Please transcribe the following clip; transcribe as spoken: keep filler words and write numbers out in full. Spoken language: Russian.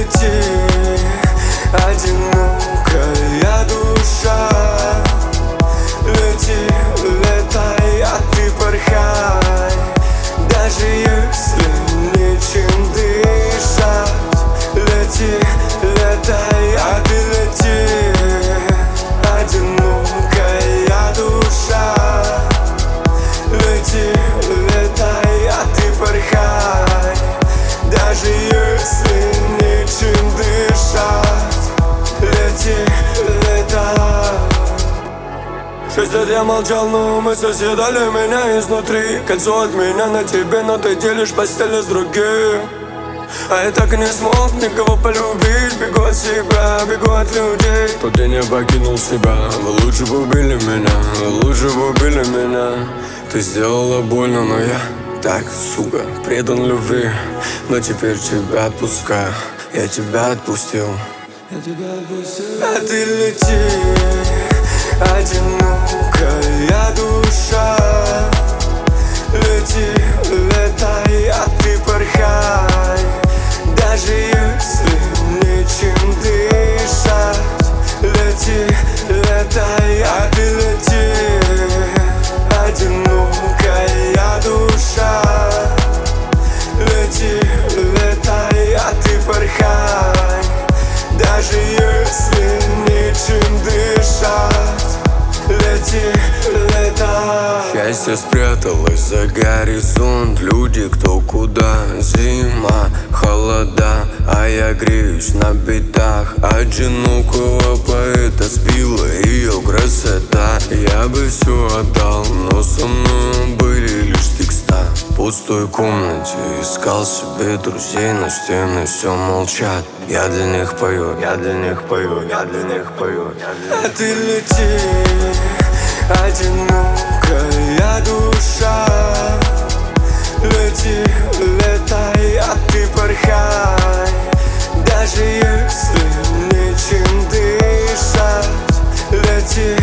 лети, одинокая душа. Лети, летай, а ты порхай, даже если нечем дышать. Лети, летай, а ты лети, одинокая душа. Лети, летай, а ты порхай, даже если нечем дышать. Лети, летай. Шесть лет я молчал, но мысли съедали меня изнутри. Кольцо от меня на тебе, но ты делишь постель с другим. А я так и не смог никого полюбить. Бегу от себя, бегу от людей. Тот день я покинул себя. Вы лучше бы убили меня, вы лучше бы убили меня. Ты сделала больно, но я так, сука, предан любви. Но теперь тебя отпускаю, я тебя отпустил. Я тебя отпустил. А ты лети, одинокая душа. Лети, летай, а ты порхай, даже если нечем дышать. Лети, летай, а ты лети, одинокая душа. Лети, летай, а ты порхай, даже если нечем дышать. Лети, летай. Счастье спряталось за горизонт. Люди кто куда. Зима, холода, а я греюсь на битах. Одинокого поэта сбила ее красота. Я бы все отдал, но со мной были лишь текста. В пустой комнате искал себе друзей, но стены все молчат. Я для них пою, я для них пою, я для них пою, я для них. А ты лети, одинокая душа. Лети, летай, а ты порхай, даже если нечем дышать. Лети,